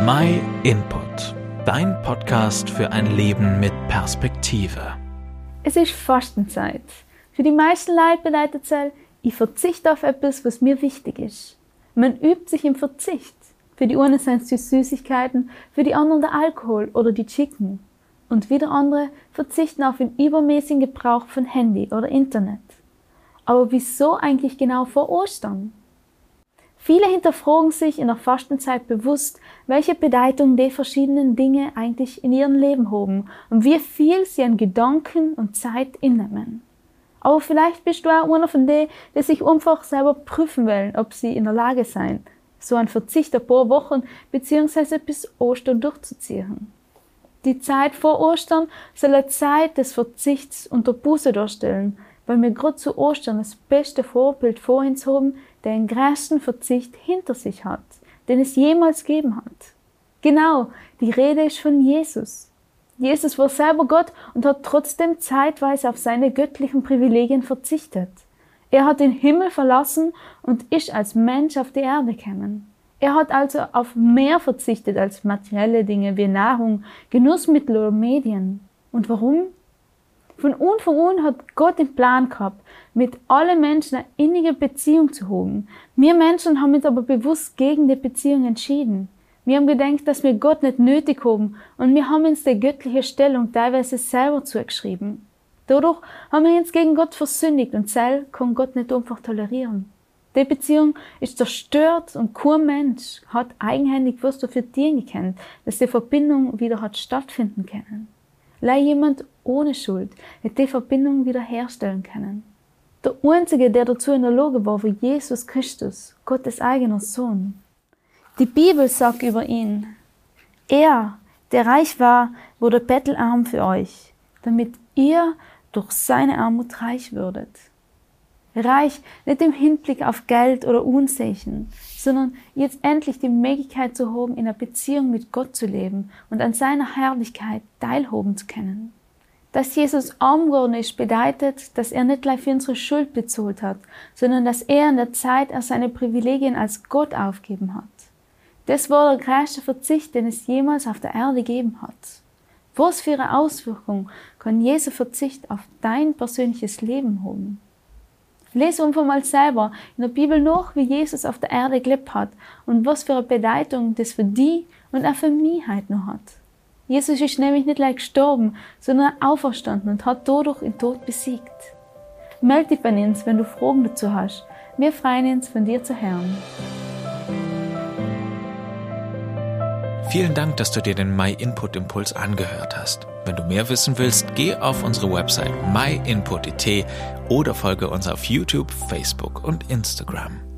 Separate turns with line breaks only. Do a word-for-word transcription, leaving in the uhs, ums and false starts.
My Input, dein Podcast für ein Leben mit Perspektive.
Es ist Fastenzeit. Für die meisten Leute bedeutet es, ich verzichte auf etwas, was mir wichtig ist. Man übt sich im Verzicht. Für die einen sind es die Süßigkeiten, für die anderen der Alkohol oder die Chicken. Und wieder andere verzichten auf den übermäßigen Gebrauch von Handy oder Internet. Aber wieso eigentlich genau vor Ostern? Viele hinterfragen sich in der Fastenzeit bewusst, welche Bedeutung die verschiedenen Dinge eigentlich in ihrem Leben haben und wie viel sie an Gedanken und Zeit innehmen. Aber vielleicht bist du auch einer von denen, die sich einfach selber prüfen wollen, ob sie in der Lage sind, so einen Verzicht ein paar Wochen bzw. bis Ostern durchzuziehen. Die Zeit vor Ostern soll eine Zeit des Verzichts und der Buße darstellen, weil wir gerade zu Ostern das beste Vorbild vor uns haben, der den größten Verzicht hinter sich hat, den es jemals gegeben hat. Genau, die Rede ist von Jesus. Jesus war selber Gott und hat trotzdem zeitweise auf seine göttlichen Privilegien verzichtet. Er hat den Himmel verlassen und ist als Mensch auf die Erde gekommen. Er hat also auf mehr verzichtet als materielle Dinge wie Nahrung, Genussmittel oder Medien. Und warum? Von Anfang an hat Gott den Plan gehabt, mit allen Menschen eine innige Beziehung zu haben. Wir Menschen haben uns aber bewusst gegen die Beziehung entschieden. Wir haben gedacht, dass wir Gott nicht nötig haben und wir haben uns die göttliche Stellung teilweise selber zugeschrieben. Dadurch haben wir uns gegen Gott versündigt und selber kann Gott nicht einfach tolerieren. Die Beziehung ist zerstört und kein Mensch hat eigenhändig was dafür dienen können, dass die Verbindung wieder hat stattfinden können. Leih jemand ohne Schuld hätte die Verbindung wieder herstellen können. Der Einzige, der dazu in der Lage war, war Jesus Christus, Gottes eigener Sohn. Die Bibel sagt über ihn: Er, der reich war, wurde bettelarm für euch, damit ihr durch seine Armut reich würdet. Reich nicht im Hinblick auf Geld oder Unsehen, sondern jetzt endlich die Möglichkeit zu haben, in einer Beziehung mit Gott zu leben und an seiner Herrlichkeit teilhaben zu können. Dass Jesus arm geworden ist, bedeutet, dass er nicht gleich für unsere Schuld bezahlt hat, sondern dass er in der Zeit er seine Privilegien als Gott aufgeben hat. Das war der größte Verzicht, den es jemals auf der Erde gegeben hat. Was für eine Auswirkung kann Jesu Verzicht auf dein persönliches Leben haben? Lese einfach mal selber in der Bibel nach, wie Jesus auf der Erde gelebt hat und was für eine Bedeutung das für dich und auch für mich heute noch hat. Jesus ist nämlich nicht gleich gestorben, sondern auferstanden und hat dadurch den Tod besiegt. Meld dich bei uns, wenn du Fragen dazu hast. Wir freuen uns, von dir zu hören.
Vielen Dank, dass du dir den My Input Impuls angehört hast. Wenn du mehr wissen willst, geh auf unsere Website my input punkt it oder folge uns auf YouTube, Facebook und Instagram.